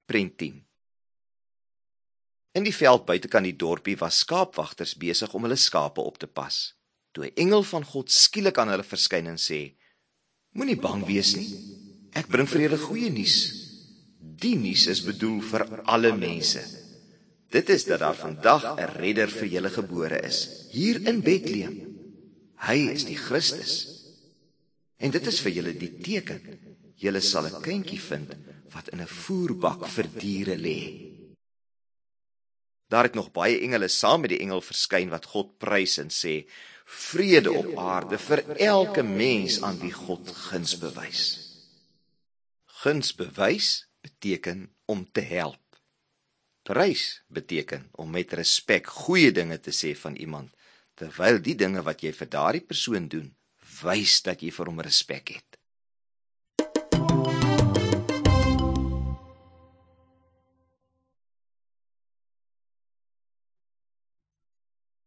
Prent 10. In die veld buitekant die dorpie was skaapwagters besig om hulle skape op te pas, toe 'n engel van God skielik aan hulle verskyn en sê, moenie bang wees nie, ek bring vir julle goeie nuus. Die nuus is bedoel vir alle mense. Dit is dat daar vandag 'n redder vir julle gebore is, hier in Bethlehem. Hy is die Christus. En dit is vir julle die teken, julle sal 'n kindjie vind wat in 'n voerbak vir diere lê. Daar het nog baie engele saam met die engel verskyn wat God prys en sê, vrede op aarde vir elke mens aan wie God guns bewys. Guns bewys beteken om te help. Prys beteken om met respek goeie dinge te sê van iemand, terwyl die dinge wat jy vir daardie persoon doen, wys dat jy vir hom respek het.